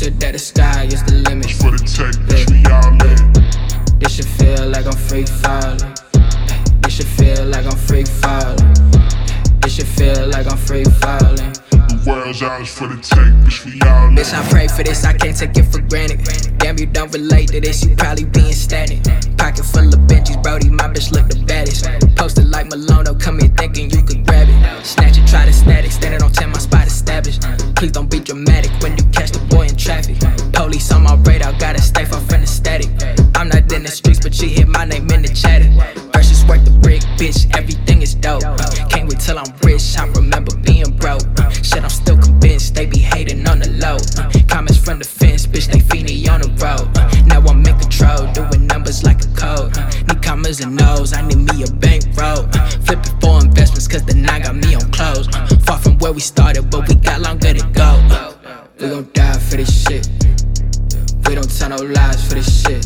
said that the sky is the limit? For the tech, bitch, we all in. This should feel like I'm free falling. This should feel like I'm free falling. This should feel like I'm free falling. The world's ours for the tech, bitch, we all in. Bitch, I pray for this, I can't take it for granted. Damn, you don't relate to this, you probably being static. Pocket full of Benjis, Brody, my bitch look the baddest. Posted like Malone, don't come here thinking you could grab it. Snatch it, try to static, standing on 10, my spot established. Please don't be dramatic when you catch the boy in traffic. Police on my radar, gotta stay far from the static. I'm not in the streets, but you hear my name in the chatter. Versus worth the brick, bitch, everything is dope. Can't wait till I'm rich, I remember being broke. Shit, I'm still convinced, they be hating on the low. Comments from the fence, bitch, they feeding on the road. Now I'm in control, doing numbers like a code. Need commas and no's, I need me a bankroll. Flipping for investments, cause the 9 got me on close. Far from where we started, but we got longer to go. We gon' die for this shit. We don't tell no lies for this shit.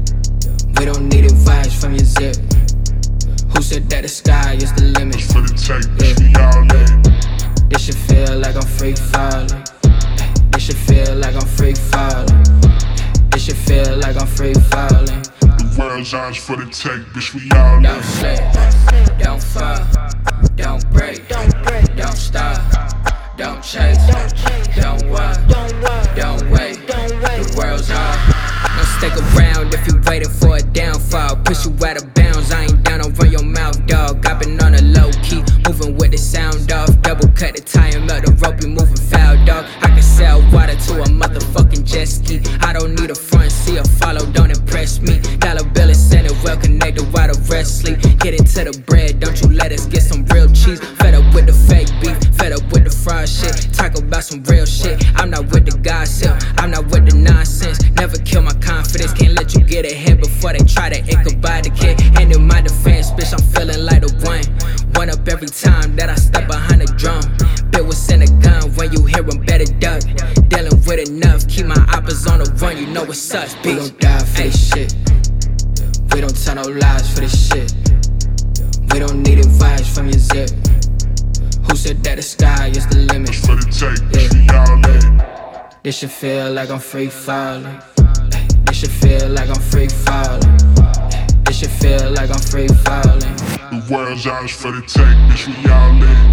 We don't need advice from your zip. Who said that the sky is the limit? For the tech, bitch, we all in. This should feel like I'm free falling. This should feel like I'm free falling. This should feel like I'm free falling. The world's ours for the tech, bitch, we all in. Don't slip, don't fall, don't break, don't stop, don't chase, don't walk, don't wait. The world's ours. Don't stick around if you waiting for a downfall. Push you out of bounds, I ain't down, don't run your mouth, dog. I've been on a low key, moving with the sound off. Double cut the tie and melt the rope, you moving foul, dog. I can sell water to a motherfucking jet ski. I don't need a front seat, a follow, don't impress me. Dollar bill is centered, well connected while the rest sleep. Get into the bread, don't you let us get some real cheese. Fed up with the fake beef, fed up with the fraud shit. Talk about some real shit, I'm not with the gossip, I'm not with the nonsense. Never kill my confidence, can't let you get ahead before they try to Ichabod the kid. And in my defense, bitch, I'm feeling like the one. One up every time that I step behind the drum. Bill was in a gun, when you hear him, better duck. Dealing with enough, keep my oppas on the run, you know what's up, bitch. We gon' die for this shit. We don't tell no lies for this shit. We don't need advice from your zip. Who said that the sky is the limit? For the tech, bitch, we all in. This should feel like I'm free falling. This should feel like I'm free falling. This should feel like I'm free falling. The world's ours for the tech, bitch, we all in.